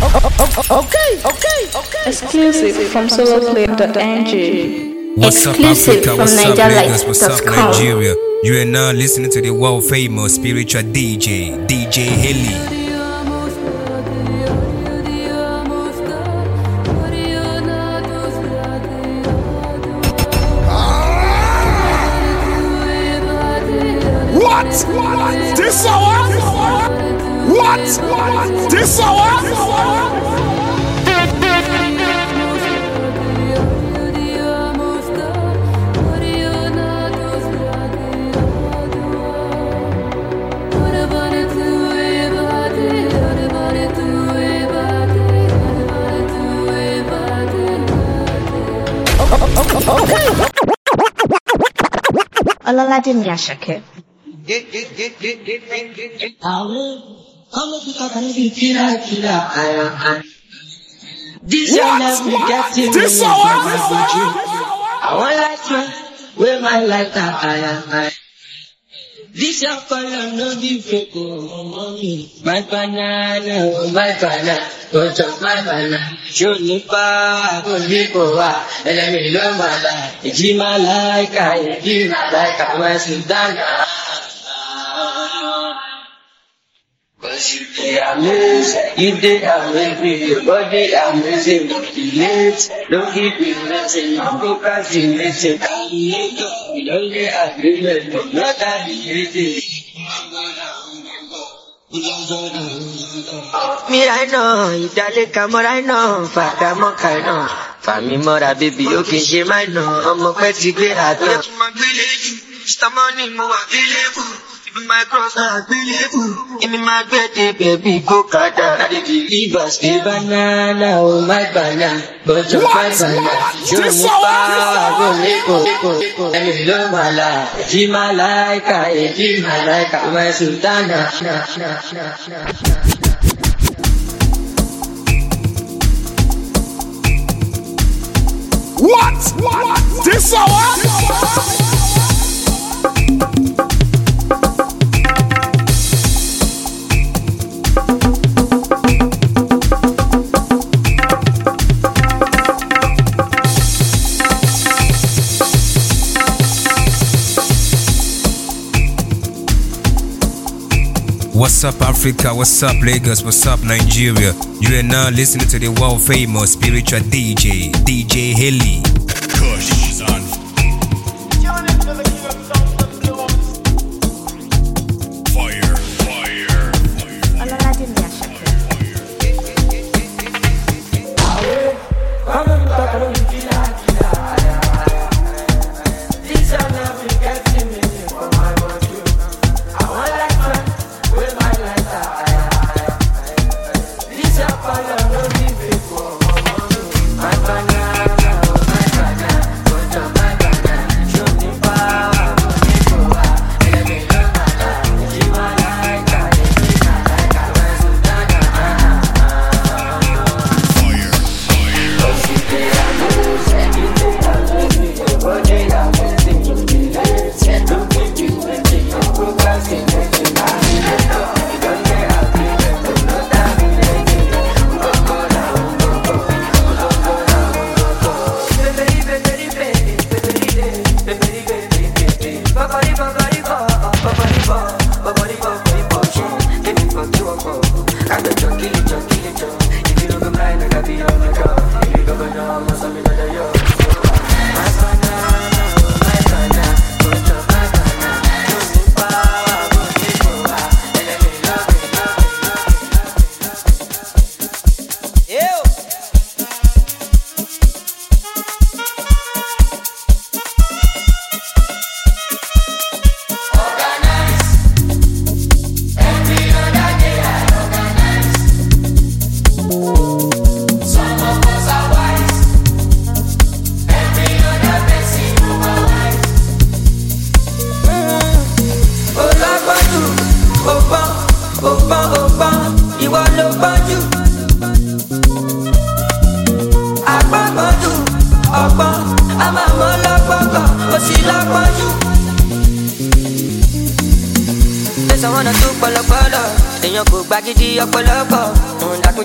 Okay. Exclusive from soloclip.ng. What's up, Exclusive Africa? from What's up, Lagos? What's up, NigerLight.com. Nigeria? You are now listening to the world famous spiritual DJ Haley. What? This hour? What? This hour? Ọlọ́ládé ni Àṣàkẹ́. This hour? I want light where my light are. This your color no be fake, mommy. My banana, don't touch my banana. Show me power, go live over, and let me learn my life. It's my like, I want to dance. Cause you dey amazing, you dey amazing, your body amazing, don't be late, don't keep me waiting, you procrastinating, calculator, you don't get agreement, not that easy. Mira no, ìdálẹ́ka mọ́ra iná, fàdà mọ́ka iná, fàmí mọ́ra bébí ó kì í ṣe máa iná, ọmọ pẹ́ ti gbéra tán. Ó yẹ kí n máa gbélé jù, Mr. Money mo wà bílẹ̀bù. My cross na believe in me my birthday baby go kada I dey believe us the banana oh my banana but your my banana show me power go leko let me love my life give my like my sultana What? This hour? What's up, Africa? What's up, Lagos? What's up, Nigeria? You are now listening to the world famous spiritual DJ Haley. Kush is on. Fire. Ọlọ́ládé ni Àṣàkẹ́.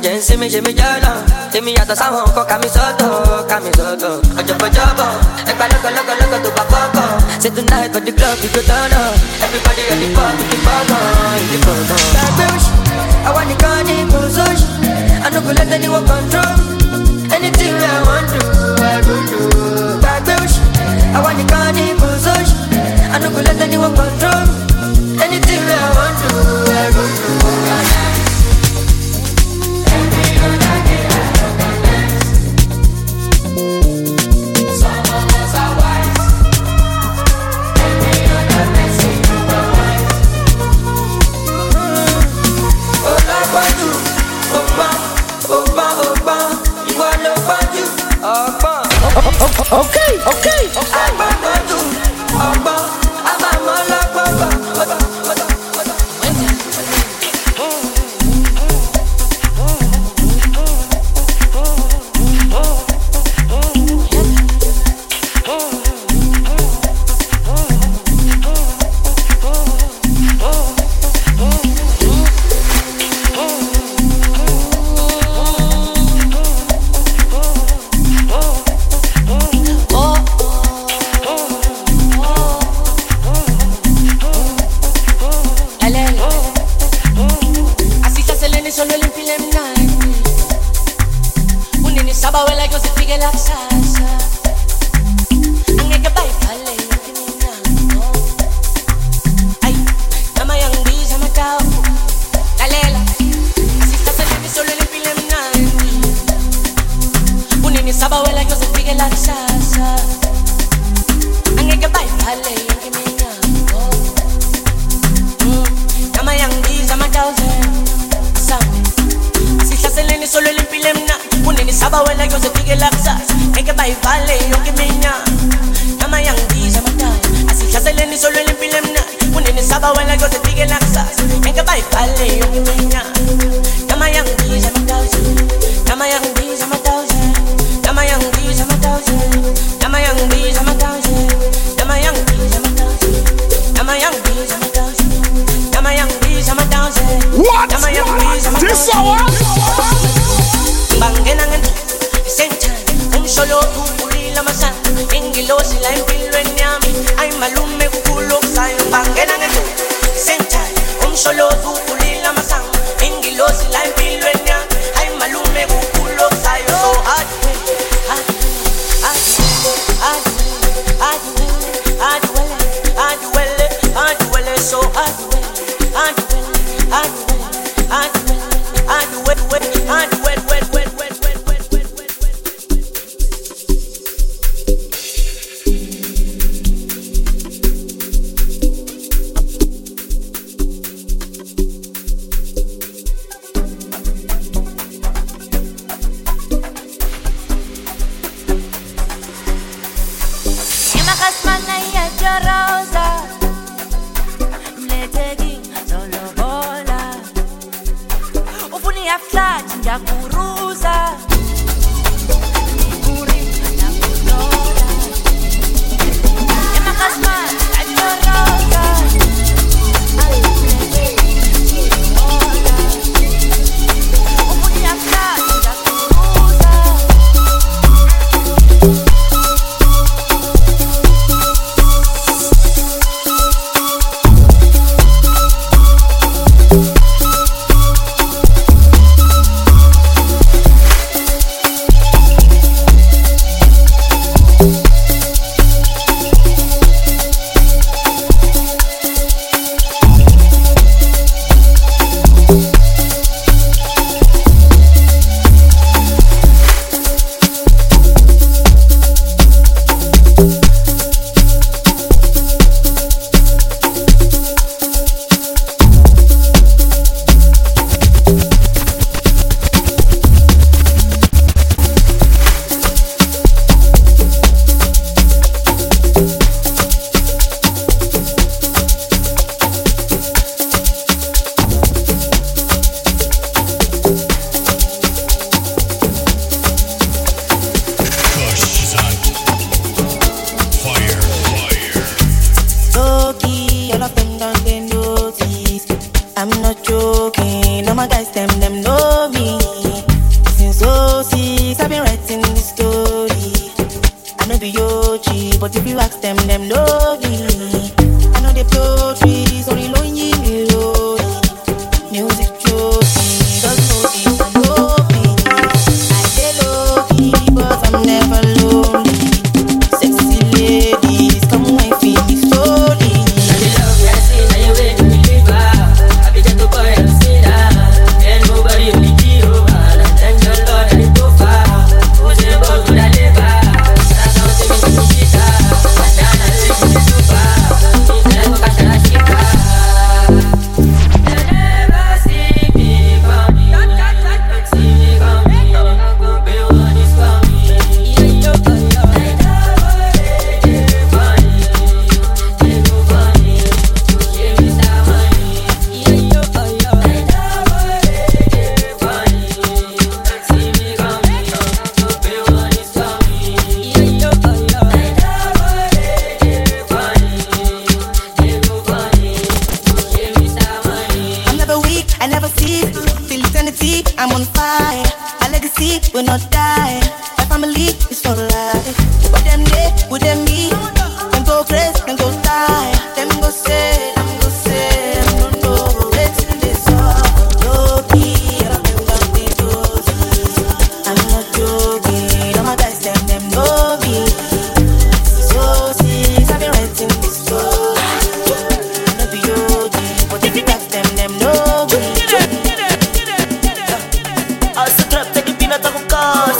jẹ́ ń sí mi ṣe mi jẹ́ lọ. Èmi yàtọ̀ sáwọn nǹkan kàmí sọ́tọ̀. Ọ̀jọ̀gbọ̀jọ̀bọ̀ ẹgbà lọ́kọ̀lọ́kọ̀ tó bá fọ́kọ̀. Say tonight for the club we go turn up. Everybody ready for the bugger. Gbàgbé òṣì, àwa nìkan ní kò sóṣì. I no go let anyone control me. Anything I want to, I go do. Gbàgbé òṣì, àwa nìkan ní kò sóṣì. I no go let anyone control me. Anything I want to, I go do. Okay. but if you ask them know me. I know they blow trees, only lonely melody. Music chose me, does no deep and no me. I stay low key, but I'm never lonely. Sexy ladies, come and feed me slowly. Now the love I see, now you wait to believe I be just a boy, I'm see that. And nobody only be over. Thank your Lord that it go far. Who's the boss with a liver? That's how they make me shit up. And now I live in the super. It's never got a shit up. They never see me coming. See me coming. I'm gonna be one is coming. They never I'm never weak, I never cease. Till eternity, I'm on fire. My legacy will not die. My family is for life. With them they, with them me. Them go crazy, them go die. Them go say, them go say. I don't know, wait till this all. No key, all of them got the doses. I'm not joking. All my guys, them know me. So since I've been writing this story. No be OG, but if you ask them know me. Also trap, take it peanut ako cause.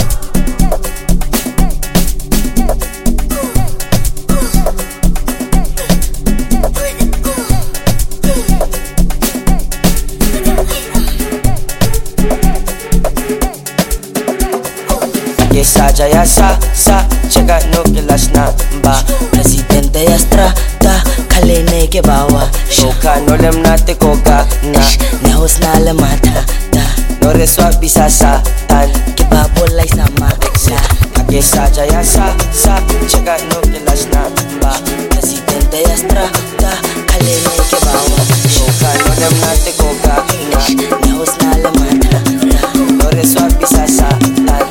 Saja ya sa chega no kilas na ba presidente ya strata kalene ke bawa shoka no lem na te koka na hos na la mata da no reswa bisa sa tan ke babo lai sama sa ake saja ya sa chega no kilas na ba presidente ya strata kalene ke bawa shoka no lem na te koka na hos na la mata da no reswa bisa sa tan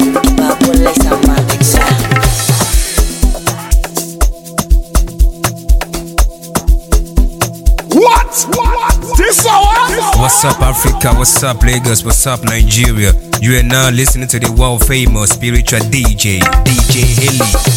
What's up, Africa? What's up, Lagos? What's up, Nigeria? You are now listening to the world famous spiritual DJ Haley.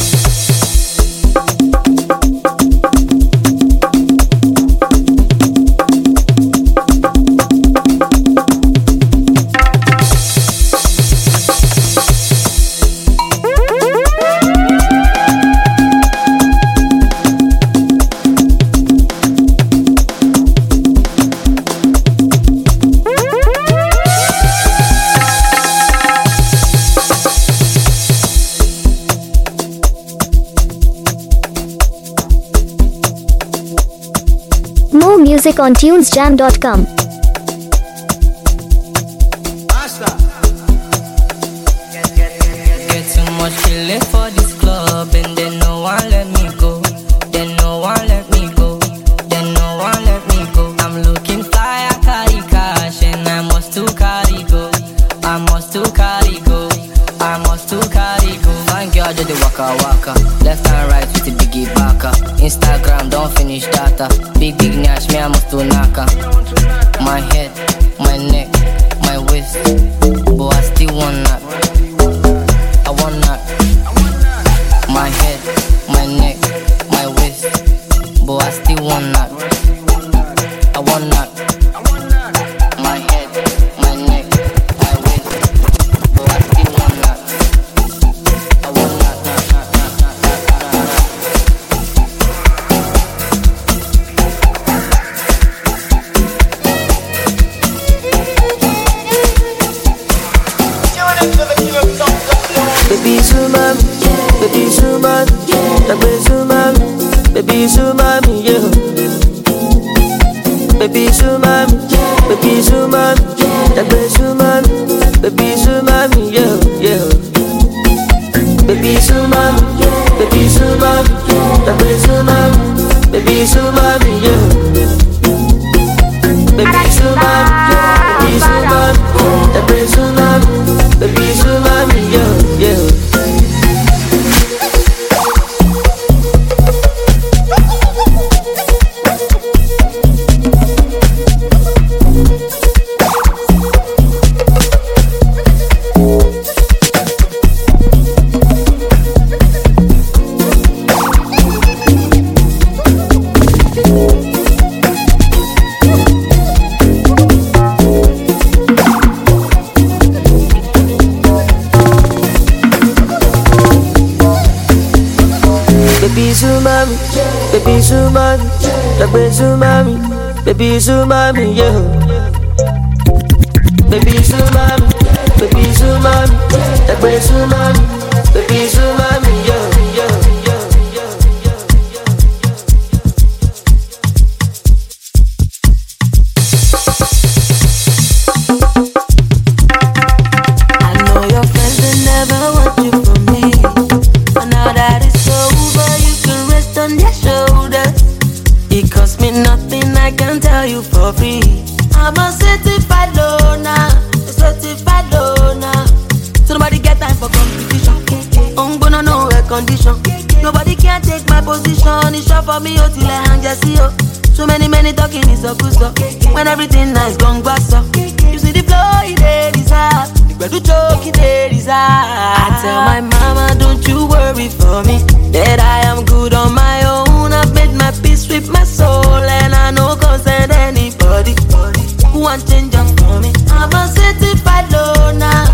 More music on tunesjam.com. Get too much feeling for this club and then no one let me go. Then no one let me go. Then no one let me go. I'm looking fly, I carry cash and I must to carry go. I must to carry go. I must to carry go. Fine girl just the waka waka. Left and right with the biggie baka. Instagram don't finish data. Big nash me I must to naka. My head, my neck, my waist. But I still want that. I want that. My head, my neck, my waist. But I still want that. I want that. My head, my neck, my waist. But I still want that. I want that. Baby Suman, baby Suman, baby Suman, baby Suman, yeah. Baby Suman, baby Suman, baby Suman, baby Suman, yeah. Baby Suman, baby Suman, baby Suman, baby Suman, yeah. Baby Suman, baby Suman, baby Suman, baby Suman, yeah. Sumami, baby Sumami, Dagbe Sumami, baby Sumami, yeah. Baby Sumami, Dagbe Sumami, baby Sumami, yeah. For free, I'm a certified loner, so nobody get time for competition. I'm gonna know air condition. Nobody can take my position. It's short for me, till I hang just see you. So many talking is a good stuff. When everything nice, gone bass up. You see the flow, it is hard. The do choke, it is hard. I tell my mama, don't you worry for me, that I am good on my own. I've made my peace with my soul, and I no concern anybody who want change up for me. I'm a certified loner,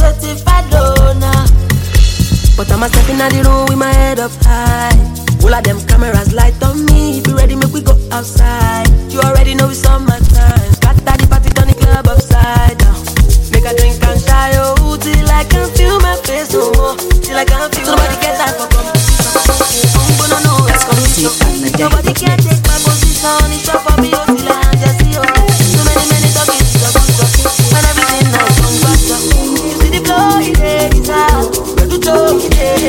but I'm a stepping out the room with my head up high. All of them cameras light on me. If you ready, make we go outside. You already know it's on my time. Scatter the party, turn the club upside down. Make a drink and shy, oh, till I can feel my face no more. Till I can feel. Somebody get time for competition. I'm gonna know what's coming. Nobody can take my position. It's short for me, oh, till I hang just see you. So many talking is a good stuff. When everything nice, come back up. You see the flow, it is hard. But do talk,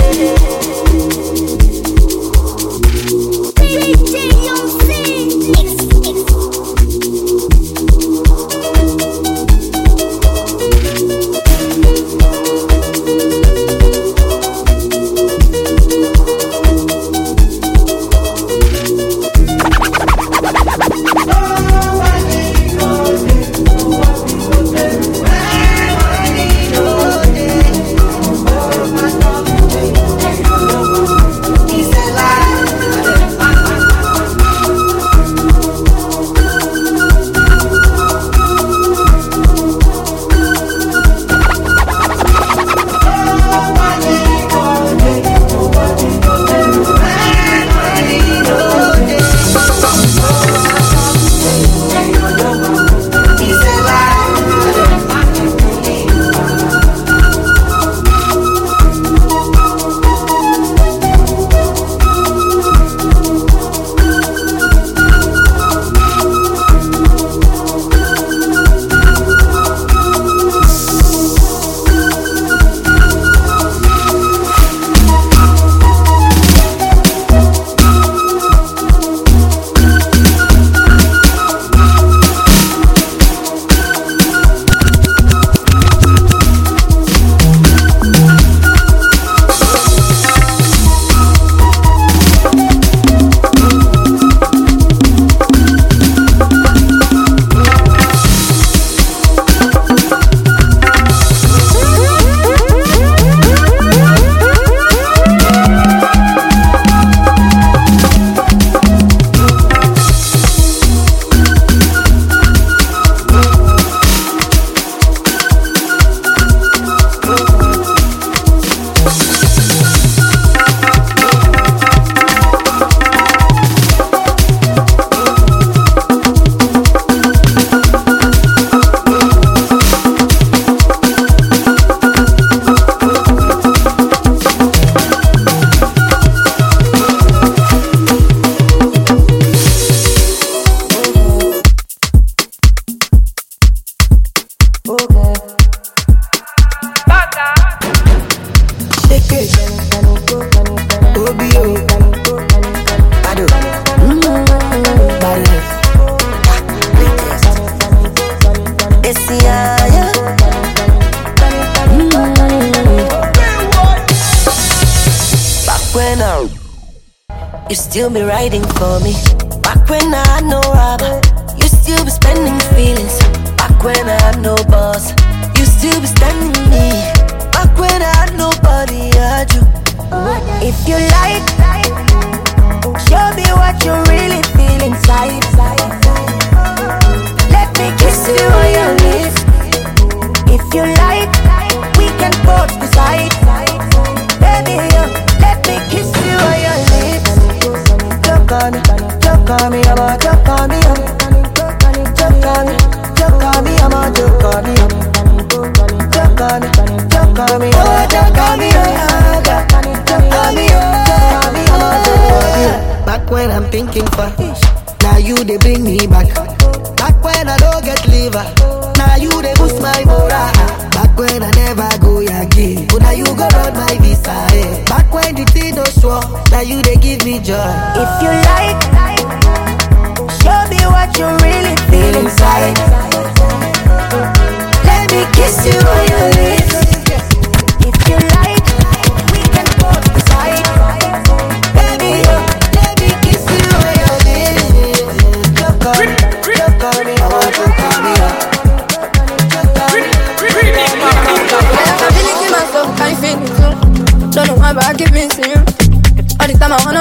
you still be riding for me. Back when I had no rubber, you still be spending feelings. Back when I had no boss, you still be standing me. Back when I had nobody, I had you. If you like, show me what you really feel inside. Let me kiss you on your lips. If you like, we can both decide. Baby, let me kiss you on your lips. call me, don't call me, oh, don't call me, oh, don't call me, oh. Back when I'm thinking for, now you they bring me back. Back when I don't get liver, now you they boost my morale. Back when I never go Yankee, but now you go run my visa. Eh. Back when the thing no sure, now you they give me joy. If you like, show me what you really feel inside. Let me kiss you on your lips. If you like, we can go inside. Baby, let me kiss you on your lips. Don't call me, I want to call me up. I feel it in myself, I feel it too. Don't know why, but I keep missing you. All the time I wanna